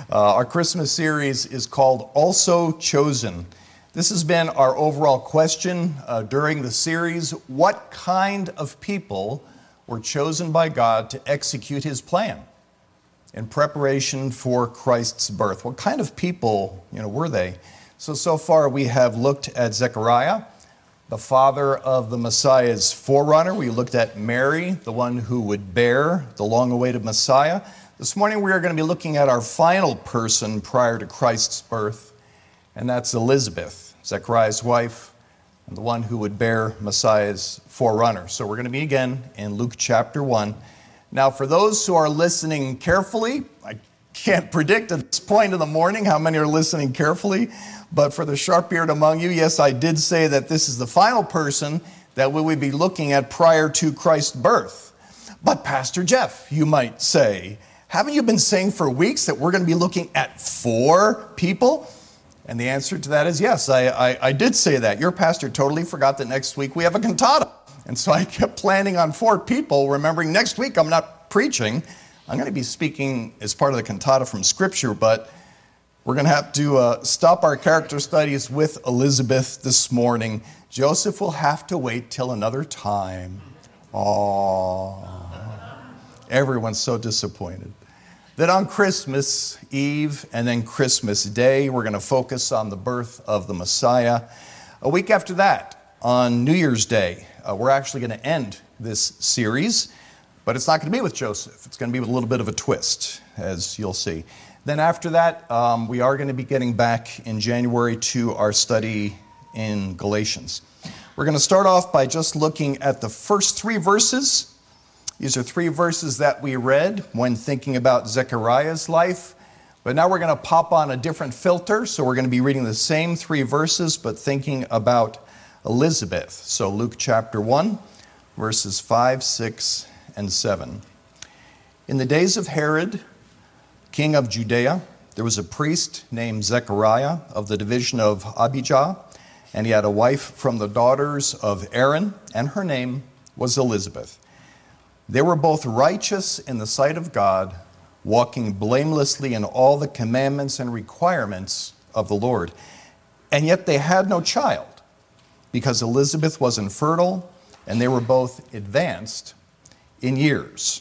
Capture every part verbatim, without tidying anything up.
Uh, our Christmas series is called Also Chosen. This has been our overall question uh, during the series. What kind of people were chosen by God to execute His plan in preparation for Christ's birth? What kind of people, you know, were they? So, so far we have looked at Zechariah, the father of the Messiah's forerunner. We looked at Mary, the one who would bear the long-awaited Messiah. This morning we are going to be looking at our final person prior to Christ's birth, and that's Elizabeth, Zechariah's wife, and the one who would bear Messiah's forerunner. So we're going to be again in Luke chapter one. Now, for those who are listening carefully, I can't predict at this point in the morning how many are listening carefully, but for the sharp-eared among you, yes, I did say that this is the final person that we will be looking at prior to Christ's birth. But Pastor Jeff, you might say, haven't you been saying for weeks that we're going to be looking at four people? And the answer to that is yes, I, I, I did say that. Your pastor totally forgot that next week we have a cantata. And so I kept planning on four people, remembering next week I'm not preaching. I'm going to be speaking as part of the cantata from Scripture, but we're going to have to uh, stop our character studies with Elizabeth this morning. Joseph will have to wait till another time. Aww. Everyone's so disappointed. That on Christmas Eve and then Christmas Day, we're going to focus on the birth of the Messiah. A week after that, on New Year's Day, uh, we're actually going to end this series, but it's not going to be with Joseph. It's going to be with a little bit of a twist, as you'll see. Then after that, um, we are going to be getting back in January to our study in Galatians. We're going to start off by just looking at the first three verses. These are three verses that we read when thinking about Zechariah's life. But now we're going to pop on a different filter, so we're going to be reading the same three verses, but thinking about Elizabeth. So Luke chapter one, verses five, six, and seven. In the days of Herod, king of Judea, there was a priest named Zechariah of the division of Abijah, and he had a wife from the daughters of Aaron, and her name was Elizabeth. They were both righteous in the sight of God, walking blamelessly in all the commandments and requirements of the Lord. And yet they had no child, because Elizabeth was infertile, and they were both advanced in years.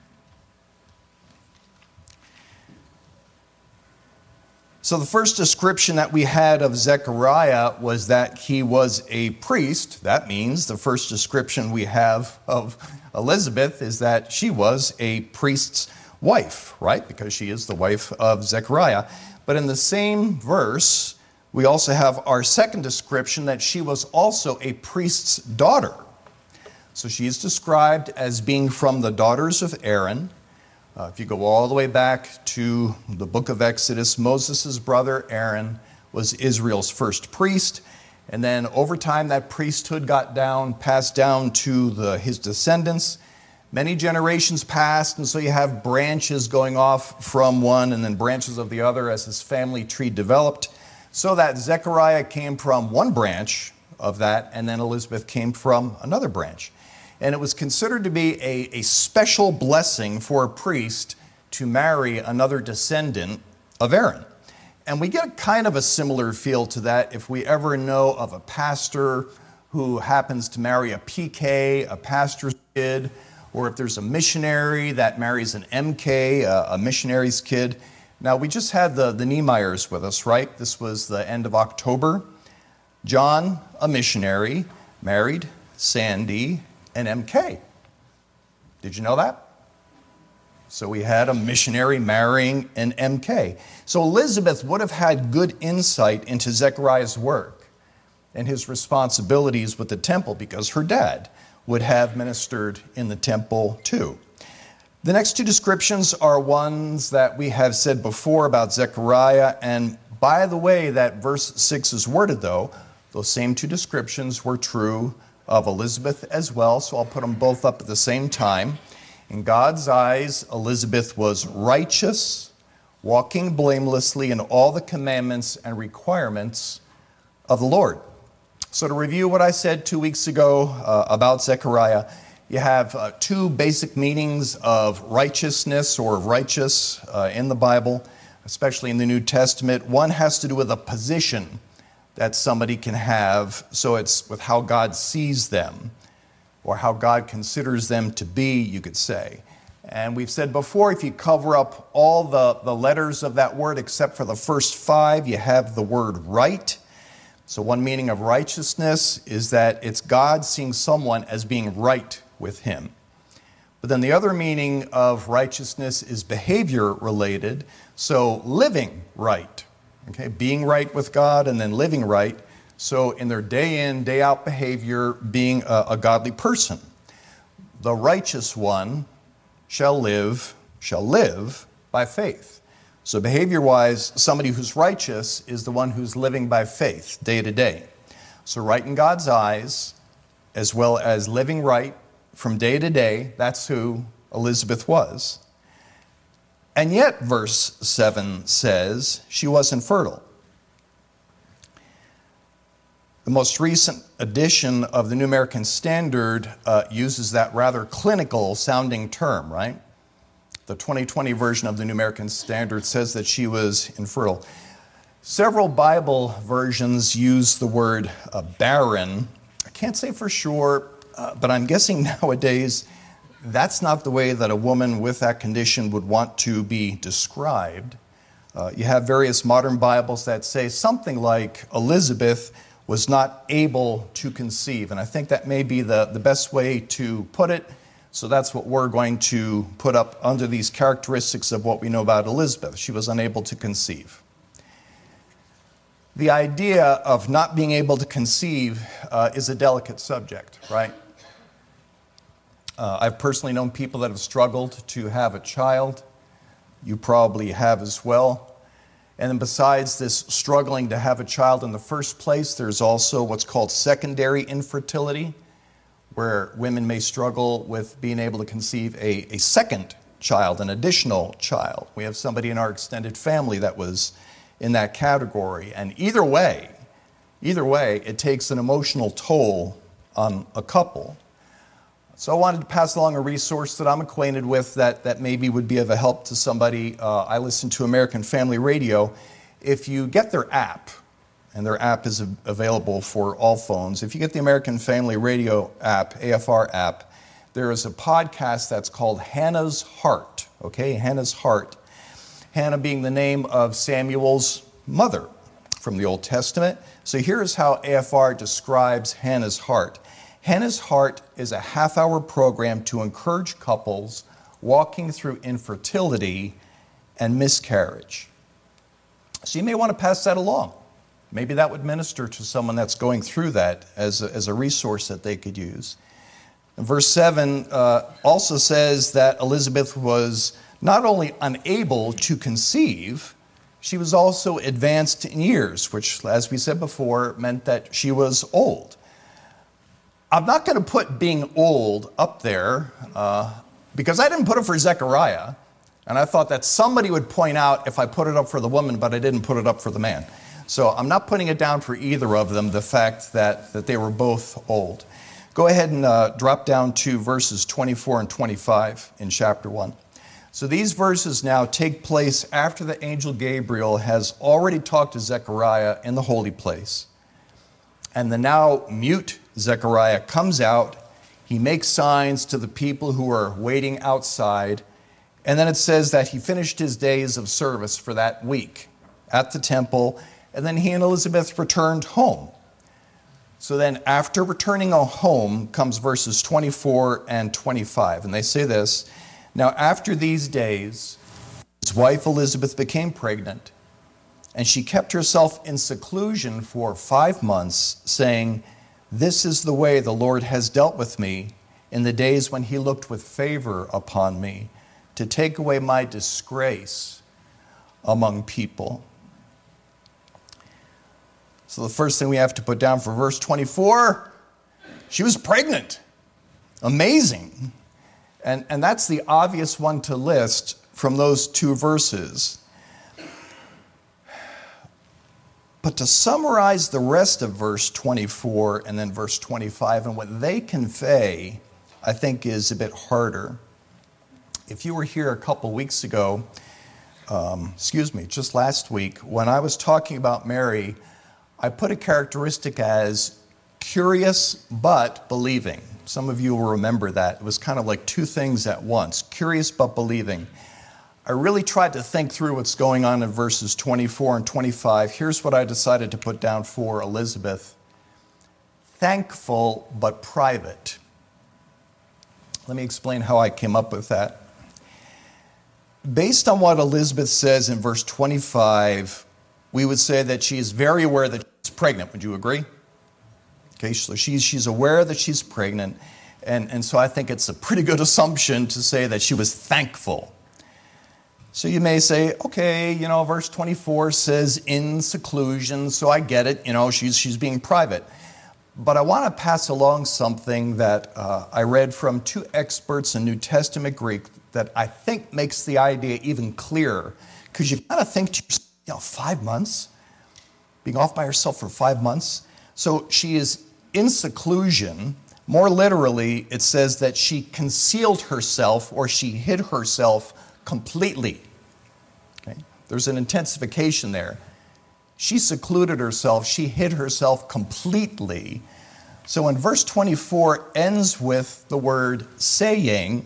So the first description that we had of Zechariah was that he was a priest. That means the first description we have of Elizabeth is that she was a priest's wife, right? Because she is the wife of Zechariah. But in the same verse, we also have our second description that she was also a priest's daughter. So she is described as being from the daughters of Aaron. Uh, if you go all the way back to the book of Exodus, Moses' brother Aaron was Israel's first priest. And then over time, that priesthood got down, passed down to the, his descendants. Many generations passed, and so you have branches going off from one and then branches of the other as his family tree developed. So that Zechariah came from one branch of that, and then Elizabeth came from another branch. And it was considered to be a, a special blessing for a priest to marry another descendant of Aaron. And we get kind of a similar feel to that if we ever know of a pastor who happens to marry a P K, a pastor's kid, or if there's a missionary that marries an M K, a, a missionary's kid. Now, we just had the, the Niemeyers with us, right? This was the end of October. John, a missionary, married Sandy, an M K. Did you know that? So we had a missionary marrying an M K. So Elizabeth would have had good insight into Zechariah's work and his responsibilities with the temple because her dad would have ministered in the temple too. The next two descriptions are ones that we have said before about Zechariah, and by the way that verse six is worded though, those same two descriptions were true of Elizabeth as well, so I'll put them both up at the same time. In God's eyes, Elizabeth was righteous, walking blamelessly in all the commandments and requirements of the Lord. So to review what I said two weeks ago uh, about Zechariah, you have uh, two basic meanings of righteousness or righteous uh, in the Bible. especially in the New Testament. One has to do with a position that somebody can have, so it's with how God sees them, or how God considers them to be, you could say. And we've said before, if you cover up all the, the letters of that word except for the first five, you have the word right. So one meaning of righteousness is that it's God seeing someone as being right with him. But then the other meaning of righteousness is behavior related, so living right, okay, being right with God and then living right. So in their day in, day out behavior, being a, a godly person. The righteous one shall live, shall live by faith. So behavior-wise, somebody who's righteous is the one who's living by faith day to day. So right in God's eyes, as well as living right from day to day, that's who Elizabeth was. And yet, verse seven says, she wasn't fertile. The most recent edition of the New American Standard uh, uses that rather clinical sounding term, right? The twenty twenty version of the New American Standard says that she was infertile. Several Bible versions use the word uh, barren. I can't say for sure, uh, but I'm guessing nowadays that's not the way that a woman with that condition would want to be described. Uh, you have various modern Bibles that say something like Elizabeth was not able to conceive. And I think that may be the, the best way to put it. So that's what we're going to put up under these characteristics of what we know about Elizabeth. She was unable to conceive. The idea of not being able to conceive uh, is a delicate subject, right? Uh, I've personally known people that have struggled to have a child. You probably have as well. And then besides this struggling to have a child in the first place, there's also what's called secondary infertility, where women may struggle with being able to conceive a, a second child, an additional child. We have somebody in our extended family that was in that category. And either way, either way, it takes an emotional toll on a couple. So I wanted to pass along a resource that I'm acquainted with that, that maybe would be of a help to somebody. Uh, I listen to American Family Radio. If you get their app, and their app is available for all phones, if you get the American Family Radio app, A F R app, there is a podcast that's called Hannah's Heart, okay, Hannah's Heart. Hannah being the name of Samuel's mother from the Old Testament. So here's how A F R describes Hannah's Heart. Hannah's Heart is a half-hour program to encourage couples walking through infertility and miscarriage. So you may want to pass that along. Maybe that would minister to someone that's going through that as a, as a resource that they could use. And verse seven uh, also says that Elizabeth was not only unable to conceive, she was also advanced in years, which, as we said before, meant that she was old. I'm not going to put being old up there uh, because I didn't put it for Zechariah, and I thought that somebody would point out if I put it up for the woman, but I didn't put it up for the man. So I'm not putting it down for either of them, the fact that, that they were both old. Go ahead and uh, drop down to verses twenty-four and twenty-five in chapter one. So these verses now take place after the angel Gabriel has already talked to Zechariah in the holy place. And the now mute Zechariah comes out, he makes signs to the people who are waiting outside, and then it says that he finished his days of service for that week at the temple, and then he and Elizabeth returned home. So then after returning home comes verses twenty-four and twenty-five, and they say this, "Now after these days, his wife Elizabeth became pregnant, and she kept herself in seclusion for five months, saying, 'This is the way the Lord has dealt with me in the days when he looked with favor upon me, to take away my disgrace among people.'" So the first thing we have to put down for verse twenty-four, she was pregnant. Amazing. And, and that's the obvious one to list from those two verses. But to summarize the rest of verse twenty-four and then verse twenty-five and what they convey, I think is a bit harder. If you were here a couple weeks ago, um, excuse me, just last week, when I was talking about Mary, I put a characteristic as curious but believing. Some of you will remember that. It was kind of like two things at once, curious but believing. I really tried to think through what's going on in verses twenty-four and twenty-five. Here's what I decided to put down for Elizabeth. Thankful but private. Let me explain how I came up with that. Based on what Elizabeth says in verse twenty-five, we would say that she is very aware that she's pregnant. Would you agree? Okay, so she's, she's aware that she's pregnant, and, and so I think it's a pretty good assumption to say that she was thankful. So you may say, okay, you know, verse twenty-four says in seclusion, so I get it, you know, she's, she's being private. But I want to pass along something that uh, I read from two experts in New Testament Greek that I think makes the idea even clearer. Because you kind of think, to yourself, you know, five months? Being off by herself for five months? So she is in seclusion. More literally, it says that she concealed herself or she hid herself completely. Okay? There's an intensification there. She secluded herself. She hid herself completely. So when verse twenty-four ends with the word saying,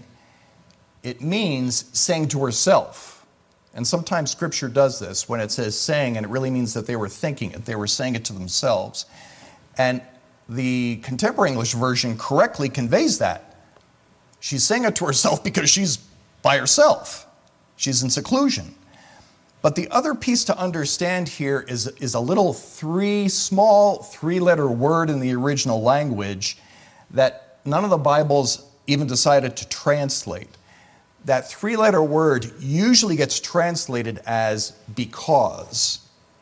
it means saying to herself. And sometimes Scripture does this when it says saying, and it really means that they were thinking it. They were saying it to themselves. And the Contemporary English Version correctly conveys that. She's saying it to herself because she's by herself. She's in seclusion. But the other piece to understand here is, is a little three, small three-letter word in the original language that none of the Bibles even decided to translate. That three-letter word usually gets translated as because.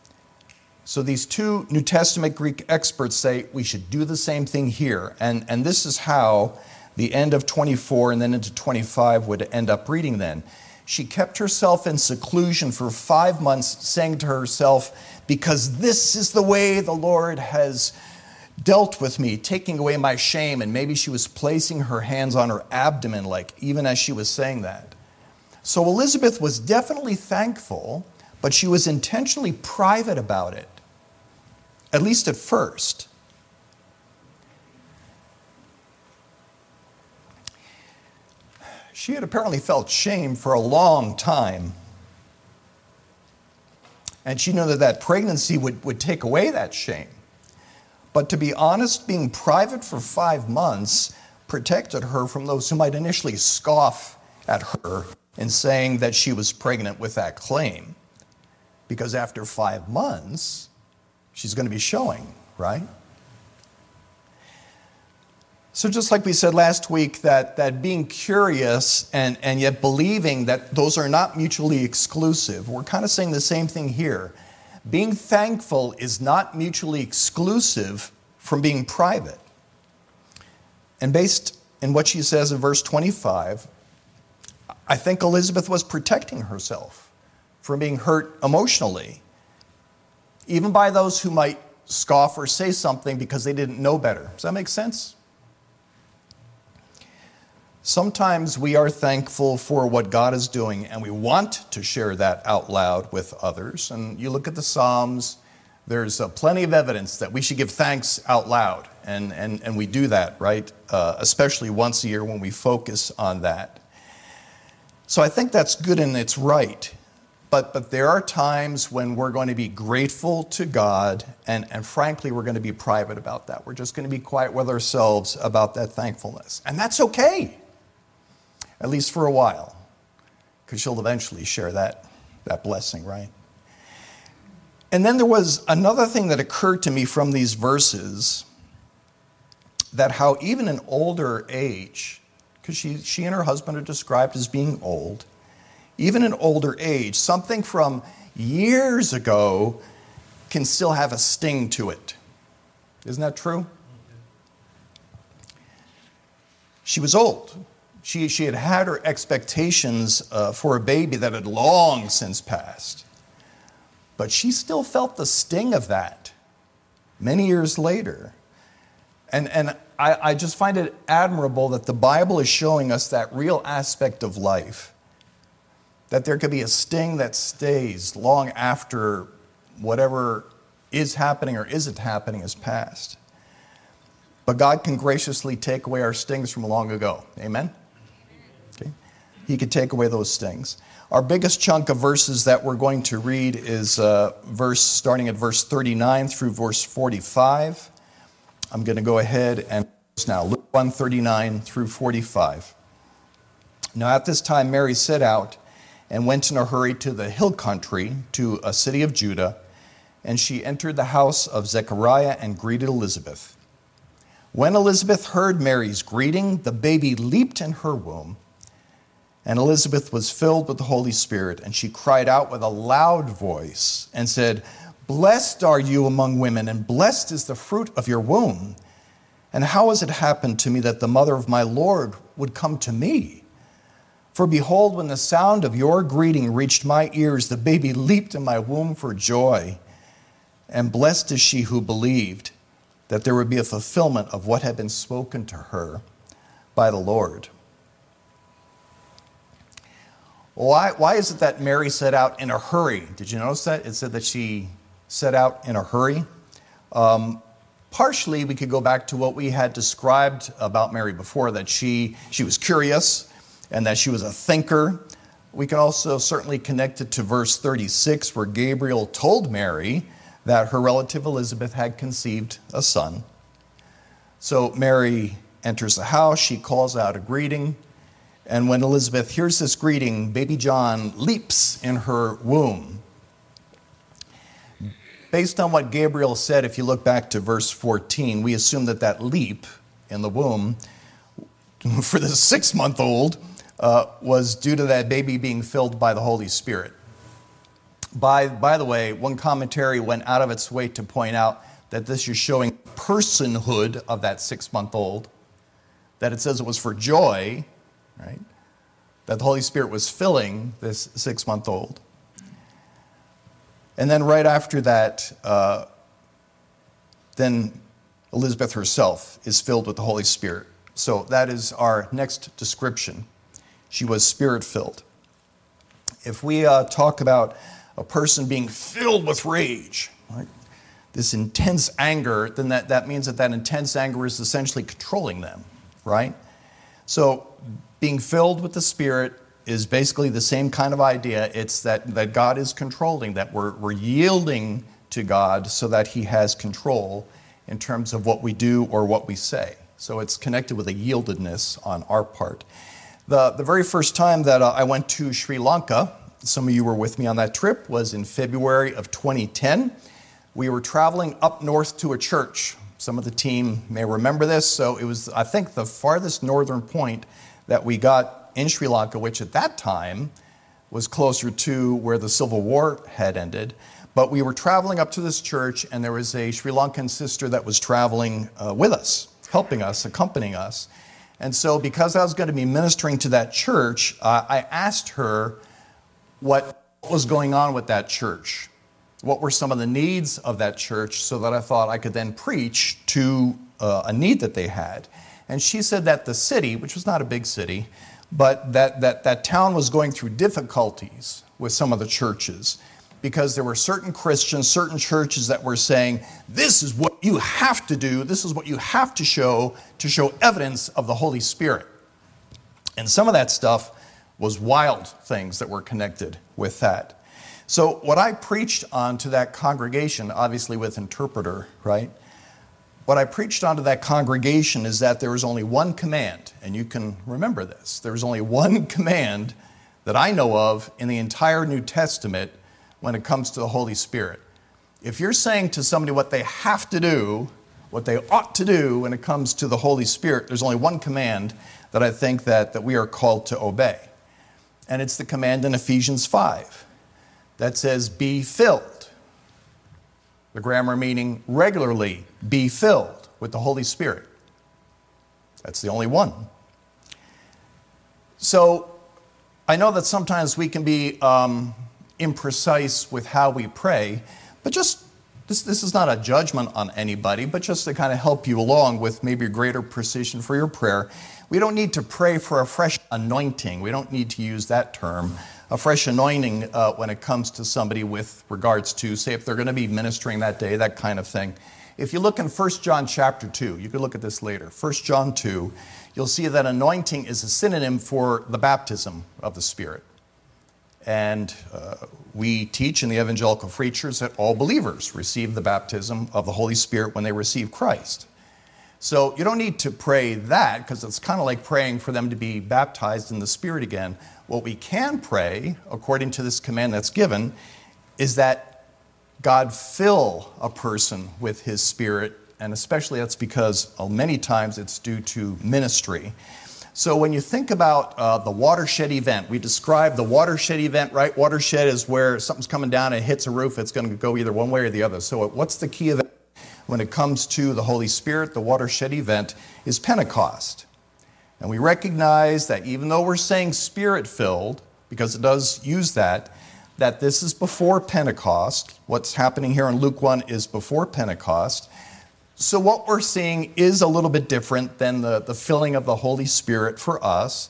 So these two New Testament Greek experts say we should do the same thing here. And, and this is how the end of twenty-four and then into twenty-five would end up reading then. She kept herself in seclusion for five months, saying to herself, because this is the way the Lord has dealt with me, taking away my shame. And maybe she was placing her hands on her abdomen, like even as she was saying that. So Elizabeth was definitely thankful, but she was intentionally private about it, at least at first. She had apparently felt shame for a long time. And she knew that that pregnancy would, would take away that shame. But to be honest, being private for five months protected her from those who might initially scoff at her in saying that she was pregnant with that claim. Because after five months, she's going to be showing, right? So just like we said last week, that, that being curious and, and yet believing that those are not mutually exclusive, we're kind of saying the same thing here. Being thankful is not mutually exclusive from being private. And based in what she says in verse twenty-five, I think Elizabeth was protecting herself from being hurt emotionally, even by those who might scoff or say something because they didn't know better. Does that make sense? Sometimes we are thankful for what God is doing, and we want to share that out loud with others. And you look at the Psalms, there's uh, plenty of evidence that we should give thanks out loud, and, and, and we do that, right? Uh, especially once a year when we focus on that. So I think that's good and it's right. But, but there are times when we're going to be grateful to God, and, and frankly, we're going to be private about that. We're just going to be quiet with ourselves about that thankfulness. And that's okay. At least for a while, because she'll eventually share that, that blessing, right? And then there was another thing that occurred to me from these verses, that how even in older age, because she, she and her husband are described as being old, even in older age, something from years ago can still have a sting to it. Isn't that true? She was old. She, she had had her expectations uh, for a baby that had long since passed. But she still felt the sting of that many years later. And, and I, I just find it admirable that the Bible is showing us that real aspect of life. that there could be a sting that stays long after whatever is happening or isn't happening is past. But God can graciously take away our stings from long ago. Amen? Okay. He could take away those stings. Our biggest chunk of verses that we're going to read is uh, verse starting at verse thirty-nine through verse forty-five. I'm going to go ahead and now Luke one, thirty-nine through forty-five. Now at this time Mary set out and went in a hurry to the hill country, to a city of Judah, and she entered the house of Zechariah and greeted Elizabeth. When Elizabeth heard Mary's greeting, the baby leaped in her womb, and Elizabeth was filled with the Holy Spirit, and she cried out with a loud voice and said, "Blessed are you among women, and blessed is the fruit of your womb. And how has it happened to me that the mother of my Lord would come to me? For behold, when the sound of your greeting reached my ears, the baby leaped in my womb for joy. And blessed is she who believed that there would be a fulfillment of what had been spoken to her by the Lord." Why, why is it that Mary set out in a hurry? Did you notice that? It said that she set out in a hurry. Um, partially, we could go back to what we had described about Mary before, that she, she was curious and that she was a thinker. We can also certainly connect it to verse thirty-six, where Gabriel told Mary that her relative Elizabeth had conceived a son. So Mary enters the house, she calls out a greeting, and when Elizabeth hears this greeting, baby John leaps in her womb. Based on what Gabriel said, if you look back to verse fourteen, we assume that that leap in the womb for the six-month-old uh, was due to that baby being filled by the Holy Spirit. By, by the way, one commentary went out of its way to point out that this is showing personhood of that six-month-old, that it says it was for joy, right? That the Holy Spirit was filling this six-month-old. And then right after that, uh, then Elizabeth herself is filled with the Holy Spirit. So that is our next description. She was Spirit-filled. If we uh, talk about a person being filled with rage, right? This intense anger, then that, that means that that intense anger is essentially controlling them, right? So being filled with the Spirit is basically the same kind of idea. It's that, that God is controlling, that we're, we're yielding to God so that He has control in terms of what we do or what we say. So it's connected with a yieldedness on our part. The, the very first time that uh, I went to Sri Lanka, some of you were with me on that trip, was in February of twenty ten. We were traveling up north to a church. Some of the team may remember this. So it was, I think, the farthest northern point that we got in Sri Lanka, which at that time was closer to where the Civil War had ended. But we were traveling up to this church, and there was a Sri Lankan sister that was traveling uh, with us, helping us, accompanying us. And so because I was going to be ministering to that church, uh, I asked her what was going on with that church. What were some of the needs of that church, so that I thought I could then preach to uh, a need that they had. And she said that the city, which was not a big city, but that, that, that town was going through difficulties with some of the churches, because there were certain Christians, certain churches that were saying, this is what you have to do, this is what you have to show to show evidence of the Holy Spirit. And some of that stuff was wild things that were connected with that. So what I preached on to that congregation, obviously with interpreter, right? What I preached on to that congregation is that there was only one command, and you can remember this. There was only one command that I know of in the entire New Testament when it comes to the Holy Spirit. If you're saying to somebody what they have to do, what they ought to do when it comes to the Holy Spirit, there's only one command that I think that, that we are called to obey. And it's the command in Ephesians five that says, be filled. The grammar meaning regularly be filled with the Holy Spirit. That's the only one. So I know that sometimes we can be um, imprecise with how we pray, but just this, this is not a judgment on anybody, but just to kind of help you along with maybe a greater precision for your prayer. We don't need to pray for a fresh anointing. We don't need to use that term. a fresh anointing uh, when it comes to somebody with regards to, say, if they're going to be ministering that day, that kind of thing. If you look in First John chapter two, you can look at this later, First John two, you'll see that anointing is a synonym for the baptism of the Spirit. And uh, we teach in the Evangelical Free Church that all believers receive the baptism of the Holy Spirit when they receive Christ. So you don't need to pray that, because it's kind of like praying for them to be baptized in the Spirit again. What we can pray, according to this command that's given, is that God fill a person with His Spirit, and especially that's because uh, many times it's due to ministry. So when you think about uh, the watershed event, we describe the watershed event, right? Watershed is where something's coming down and it hits a roof. It's going to go either one way or the other. So what's the key event? When it comes to the Holy Spirit, the watershed event is Pentecost. And we recognize that even though we're saying Spirit-filled, because it does use that, that this is before Pentecost. What's happening here in Luke one is before Pentecost. So what we're seeing is a little bit different than the, the filling of the Holy Spirit for us.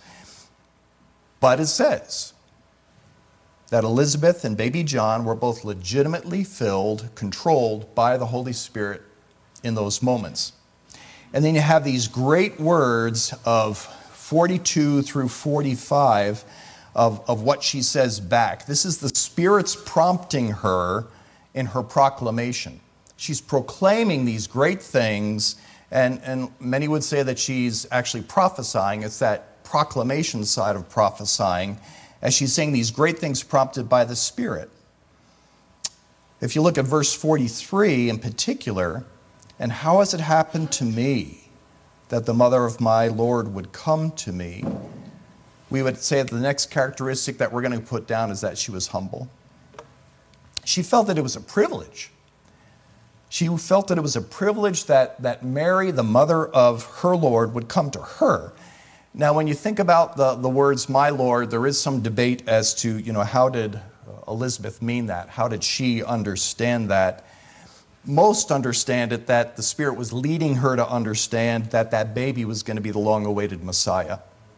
But it says that Elizabeth and baby John were both legitimately filled, controlled by the Holy Spirit in those moments. And then you have these great words of forty-two through forty-five of, of what she says back. This is the Spirit's prompting her in her proclamation. She's proclaiming these great things, and, and many would say that she's actually prophesying. It's that proclamation side of prophesying, as she's saying these great things prompted by the Spirit. If you look at verse forty-three in particular, and how has it happened to me that the mother of my Lord would come to me? We would say that the next characteristic that we're going to put down is that she was humble. She felt that it was a privilege. She felt that it was a privilege that, that Mary, the mother of her Lord, would come to her. Now, when you think about the, the words, my Lord, there is some debate as to, you know, how did Elizabeth mean that? How did she understand that? Most understand it that the Spirit was leading her to understand that that baby was going to be the long-awaited Messiah.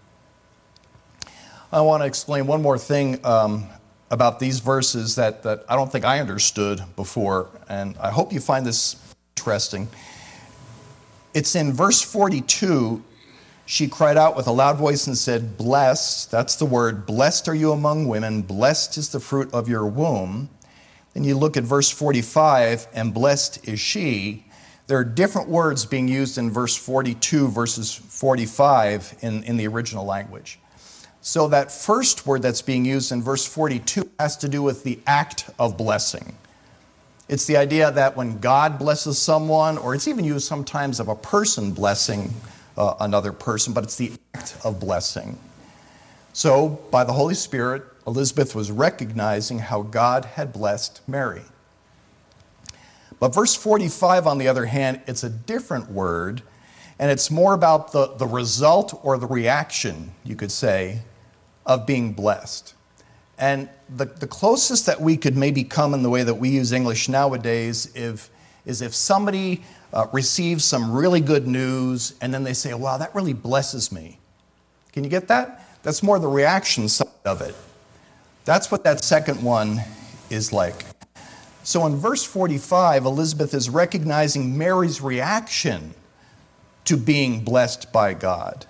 I want to explain one more thing um, about these verses that, that I don't think I understood before, and I hope you find this interesting. It's in verse forty-two. She cried out with a loud voice and said, blessed, that's the word, blessed are you among women, blessed is the fruit of your womb. Then you look at verse forty-five, and blessed is she. There are different words being used in verse forty-two versus forty-five in, in the original language. So that first word that's being used in verse forty-two has to do with the act of blessing. It's the idea that when God blesses someone, or it's even used sometimes of a person blessing uh, another person, but it's the act of blessing. So by the Holy Spirit, Elizabeth was recognizing how God had blessed Mary. But verse forty-five, on the other hand, it's a different word, and it's more about the, the result or the reaction, you could say, of being blessed. And the, the closest that we could maybe come in the way that we use English nowadays if, is if somebody uh, receives some really good news and then they say, wow, that really blesses me. Can you get that? That's more the reaction side of it. That's what that second one is like. So in verse forty-five, Elizabeth is recognizing Mary's reaction to being blessed by God.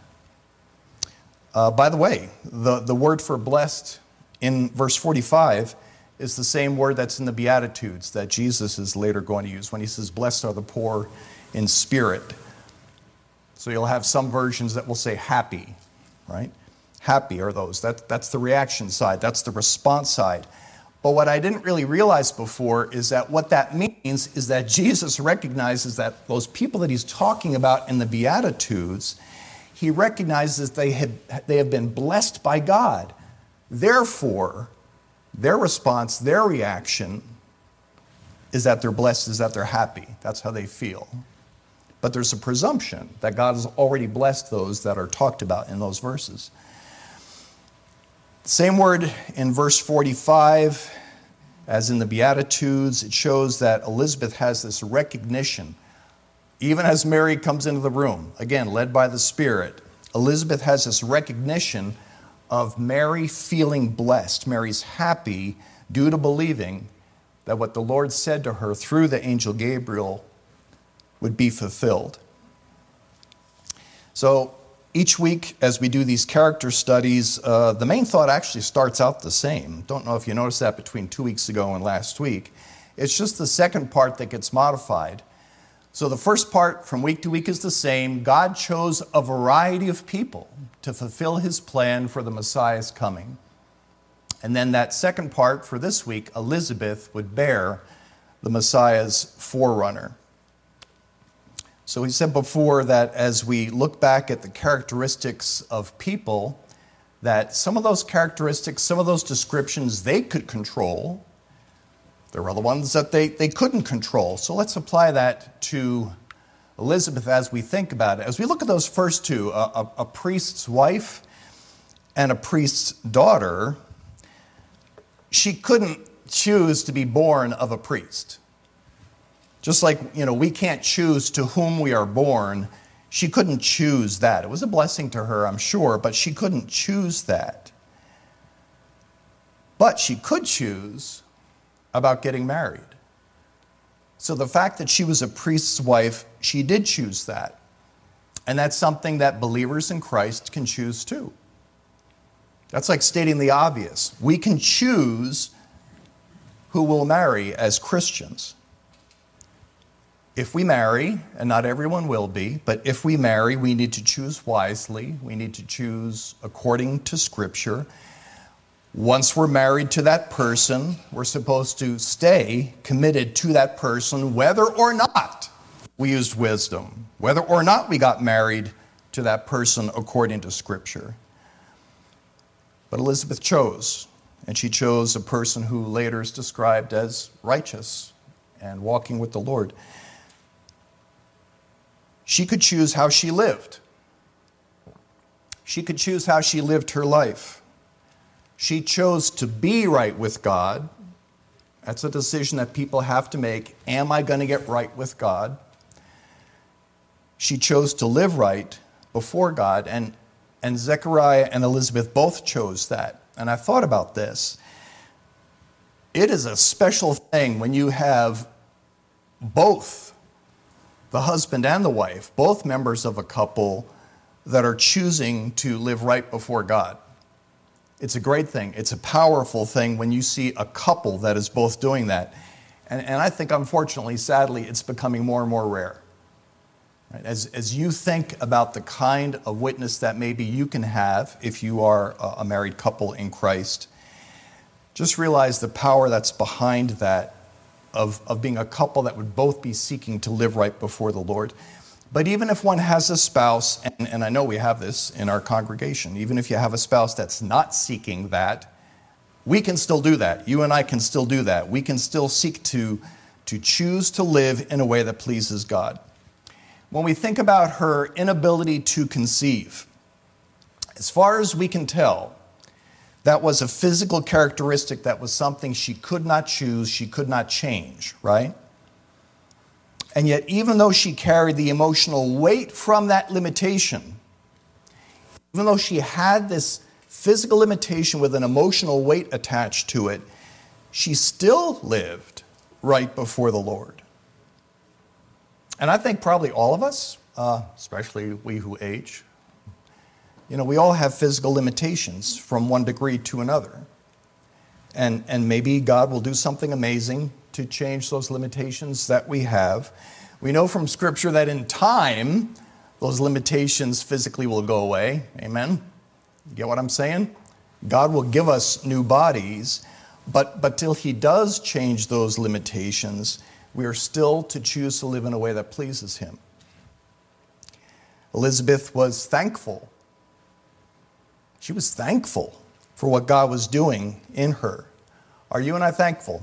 Uh, by the way, the, the word for blessed in verse forty-five is the same word that's in the Beatitudes that Jesus is later going to use when he says, blessed are the poor in spirit. So you'll have some versions that will say happy, right? Happy are those. That, that's the reaction side. That's the response side. But what I didn't really realize before is that what that means is that Jesus recognizes that those people that he's talking about in the Beatitudes, he recognizes they have, they have been blessed by God. Therefore, their response, their reaction is that they're blessed, is that they're happy. That's how they feel. But there's a presumption that God has already blessed those that are talked about in those verses. Same word in verse forty-five as in the Beatitudes. It shows that Elizabeth has this recognition. Even as Mary comes into the room, again, led by the Spirit, Elizabeth has this recognition of Mary feeling blessed. Mary's happy due to believing that what the Lord said to her through the angel Gabriel would be fulfilled. So each week as we do these character studies, uh, the main thought actually starts out the same. Don't know if you noticed that between two weeks ago and last week. It's just the second part that gets modified. So the first part from week to week is the same. God chose a variety of people to fulfill his plan for the Messiah's coming. And then that second part for this week, Elizabeth would bear the Messiah's forerunner. So he said before that as we look back at the characteristics of people, that some of those characteristics, some of those descriptions they could control. There were other ones that they, they couldn't control. So let's apply that to Elizabeth as we think about it. As we look at those first two, a, a, a priest's wife and a priest's daughter, she couldn't choose to be born of a priest. Just like, you know, we can't choose to whom we are born, she couldn't choose that. It was a blessing to her, I'm sure, but she couldn't choose that. But she could choose about getting married. So the fact that she was a priest's wife, she did choose that. And that's something that believers in Christ can choose too. That's like stating the obvious. We can choose who we'll marry as Christians. If we marry, and not everyone will be, but if we marry, we need to choose wisely. We need to choose according to Scripture. Once we're married to that person, we're supposed to stay committed to that person, whether or not we used wisdom, whether or not we got married to that person according to Scripture. But Elizabeth chose, and she chose a person who later is described as righteous and walking with the Lord. She could choose how she lived. She could choose how she lived her life. She chose to be right with God. That's a decision that people have to make. Am I going to get right with God? She chose to live right before God, and, and Zechariah and Elizabeth both chose that. And I thought about this. It is a special thing when you have both the husband and the wife, both members of a couple that are choosing to live right before God. It's a great thing. It's a powerful thing when you see a couple that is both doing that. And, and I think, unfortunately, sadly, it's becoming more and more rare. Right? As, as you think about the kind of witness that maybe you can have if you are a, a married couple in Christ, just realize the power that's behind that Of, of being a couple that would both be seeking to live right before the Lord. But even if one has a spouse, and, and I know we have this in our congregation, even if you have a spouse that's not seeking that, we can still do that. You and I can still do that. We can still seek to, to choose to live in a way that pleases God. When we think about her inability to conceive, as far as we can tell, that was a physical characteristic, that was something she could not choose, she could not change, right? And yet, even though she carried the emotional weight from that limitation, even though she had this physical limitation with an emotional weight attached to it, she still lived right before the Lord. And I think probably all of us, uh, especially we who age, you know, we all have physical limitations from one degree to another. And, and maybe God will do something amazing to change those limitations that we have. We know from Scripture that in time, those limitations physically will go away. Amen? You get what I'm saying? God will give us new bodies, but, but till He does change those limitations, we are still to choose to live in a way that pleases Him. Elizabeth was thankful. She was thankful for what God was doing in her. Are you and I thankful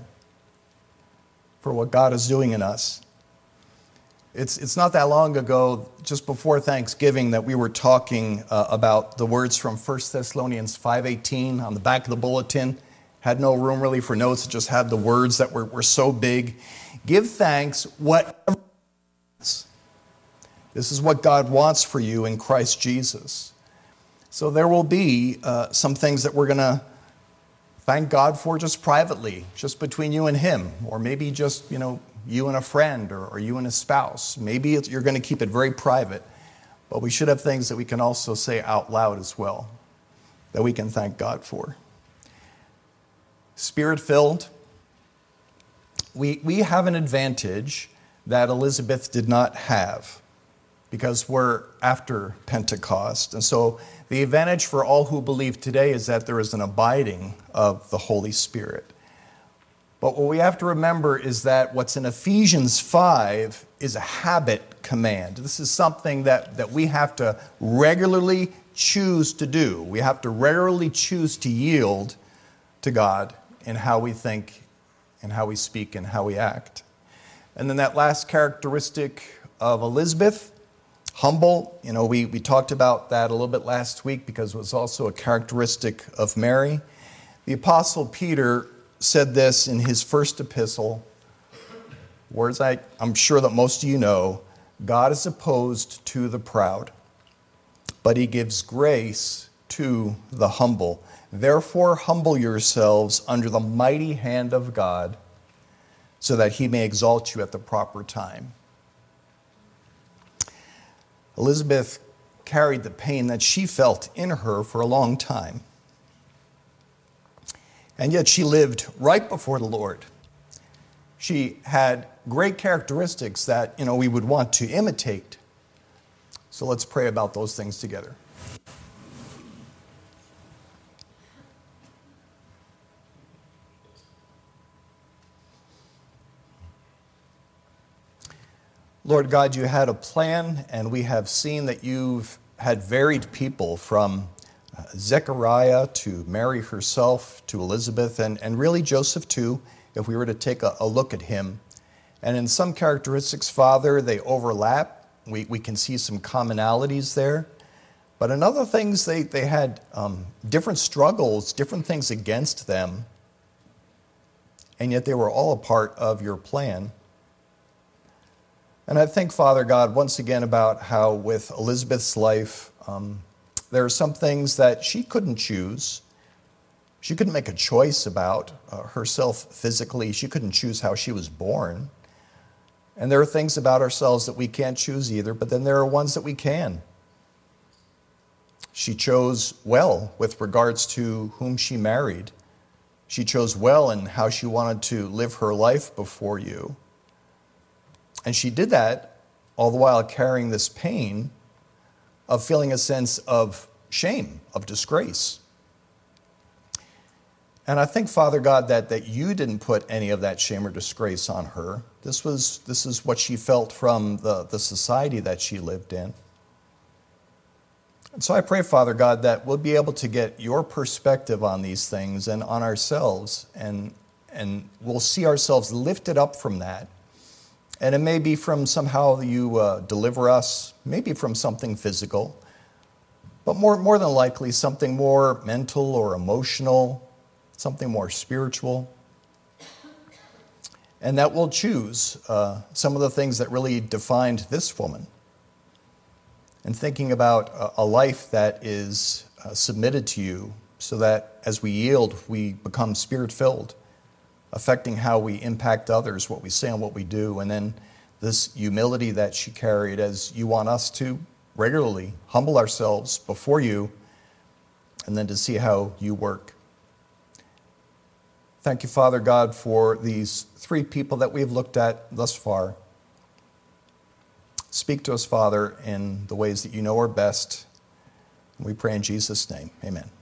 for what God is doing in us? It's, it's not that long ago, just before Thanksgiving, that we were talking uh, about the words from First Thessalonians five eighteen on the back of the bulletin. Had no room really for notes, it just had the words that were, were so big. Give thanks whatever. This is what God wants for you in Christ Jesus. So there will be uh, some things that we're going to thank God for just privately, just between you and him, or maybe just, you know, you and a friend, or, or you and a spouse. Maybe it's, you're going to keep it very private, but we should have things that we can also say out loud as well, that we can thank God for. Spirit-filled, we, we have an advantage that Elizabeth did not have, because we're after Pentecost. And so the advantage for all who believe today is that there is an abiding of the Holy Spirit. But what we have to remember is that what's in Ephesians five is a habit command. This is something that, that we have to regularly choose to do. We have to regularly choose to yield to God in how we think, and how we speak, and how we act. And then that last characteristic of Elizabeth, humble. You know, we, we talked about that a little bit last week because it was also a characteristic of Mary. The Apostle Peter said this in his first epistle, words I, I'm sure that most of you know: God is opposed to the proud, but he gives grace to the humble. Therefore, humble yourselves under the mighty hand of God, so that he may exalt you at the proper time. Elizabeth carried the pain that she felt in her for a long time. And yet she lived right before the Lord. She had great characteristics that, you know, we would want to imitate. So let's pray about those things together. Lord God, you had a plan, and we have seen that you've had varied people, from Zechariah to Mary herself to Elizabeth, and, and really Joseph too, if we were to take a, a look at him. And in some characteristics, Father, they overlap. We, we can see some commonalities there. But in other things, they, they had um, different struggles, different things against them, and yet they were all a part of your plan. And I think, Father God, once again about how with Elizabeth's life, um, there are some things that she couldn't choose. She couldn't make a choice about uh, herself physically. She couldn't choose how she was born. And there are things about ourselves that we can't choose either, but then there are ones that we can. She chose well with regards to whom she married. She chose well in how she wanted to live her life before you. And she did that all the while carrying this pain of feeling a sense of shame, of disgrace. And I think, Father God, that, that you didn't put any of that shame or disgrace on her. This was this is what she felt from the, the society that she lived in. And so I pray, Father God, that we'll be able to get your perspective on these things and on ourselves, and, and we'll see ourselves lifted up from that. And it may be from somehow you uh, deliver us, maybe from something physical, but more, more than likely something more mental or emotional, something more spiritual. And that we'll choose uh, some of the things that really defined this woman. And thinking about a, a life that is uh, submitted to you, so that as we yield, we become spirit-filled, affecting how we impact others, what we say and what we do. And then this humility that she carried, as you want us to regularly humble ourselves before you, and then to see how you work. Thank you, Father God, for these three people that we've looked at thus far. Speak to us, Father, in the ways that you know are best. We pray in Jesus' name. Amen.